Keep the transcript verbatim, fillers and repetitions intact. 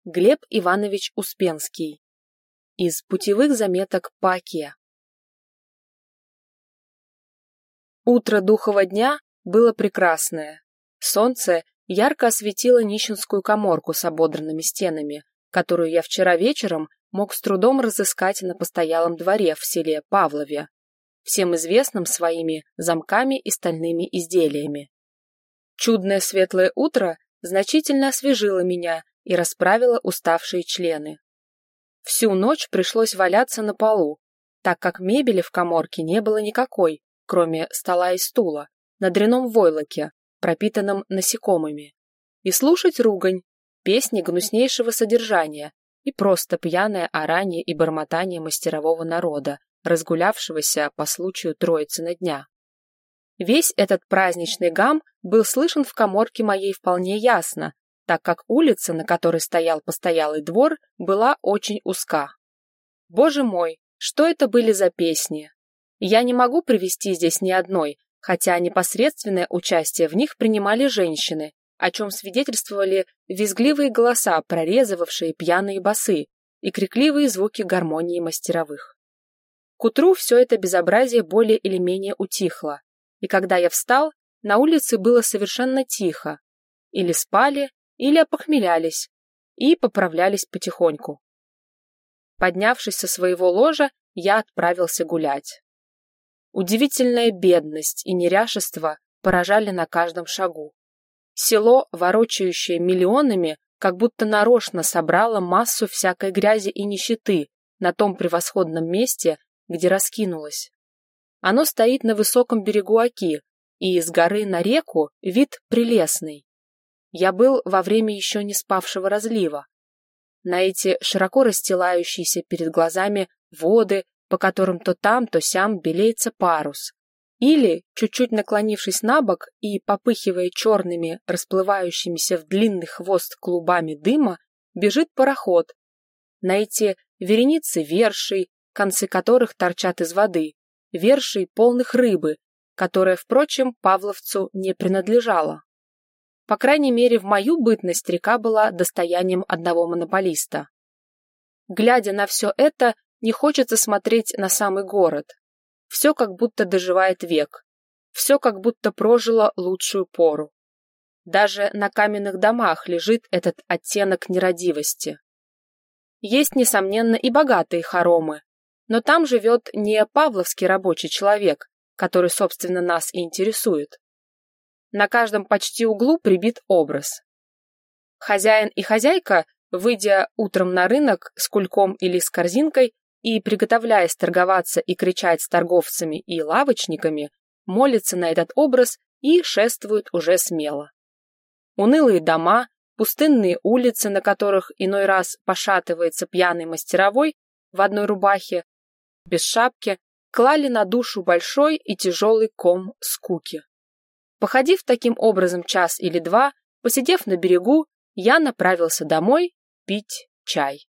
Глеб Иванович Успенский. Из путевых заметок по Оке. Утро духового дня было прекрасное. Солнце ярко осветило нищенскую каморку с ободранными стенами, которую я вчера вечером мог с трудом разыскать на постоялом дворе в селе Павлове, всем известном своими замками и стальными изделиями. Чудное светлое утро значительно освежило меня и расправило уставшие члены. Всю ночь пришлось валяться на полу, так как мебели в каморке не было никакой, кроме стола и стула, на дряном войлоке, пропитанном насекомыми, и слушать ругань, песни гнуснейшего содержания и просто пьяное орание и бормотание мастерового народа, разгулявшегося по случаю Троицына дня. Весь этот праздничный гам был слышен в каморке моей вполне ясно, так как улица, на которой стоял постоялый двор, была очень узка. Боже мой, что это были за песни! Я не могу привести здесь ни одной, хотя непосредственное участие в них принимали женщины, о чем свидетельствовали визгливые голоса, прорезывавшие пьяные басы, и крикливые звуки гармонии мастеровых. К утру все это безобразие более или менее утихло, и когда я встал, на улице было совершенно тихо. Или спали, или опохмелялись, и поправлялись потихоньку. Поднявшись со своего ложа, я отправился гулять. Удивительная бедность и неряшество поражали на каждом шагу. Село, ворочающее миллионами, как будто нарочно собрало массу всякой грязи и нищеты на том превосходном месте, где раскинулось. Оно стоит на высоком берегу Оки, и из горы на реку вид прелестный. Я был во время еще не спавшего разлива. На эти широко расстилающиеся перед глазами воды, по которым то там, то сям белеется парус. Или, чуть-чуть наклонившись на бок и попыхивая черными, расплывающимися в длинный хвост клубами дыма, бежит пароход. На эти вереницы вершей, концы которых торчат из воды, вершей полных рыбы, которая, впрочем, павловцу не принадлежала. По крайней мере, в мою бытность река была достоянием одного монополиста. Глядя на все это, не хочется смотреть на самый город. Все как будто доживает век, все как будто прожило лучшую пору. Даже на каменных домах лежит этот оттенок нерадивости. Есть, несомненно, и богатые хоромы, но там живет не павловский рабочий человек, который, собственно, нас и интересует. На каждом почти углу прибит образ. Хозяин и хозяйка, выйдя утром на рынок с кульком или с корзинкой и приготовляясь торговаться и кричать с торговцами и лавочниками, молятся на этот образ и шествуют уже смело. Унылые дома, пустынные улицы, на которых иной раз пошатывается пьяный мастеровой в одной рубахе, без шапки, клали на душу большой и тяжелый ком скуки. Походив таким образом час или два, посидев на берегу, я направился домой пить чай.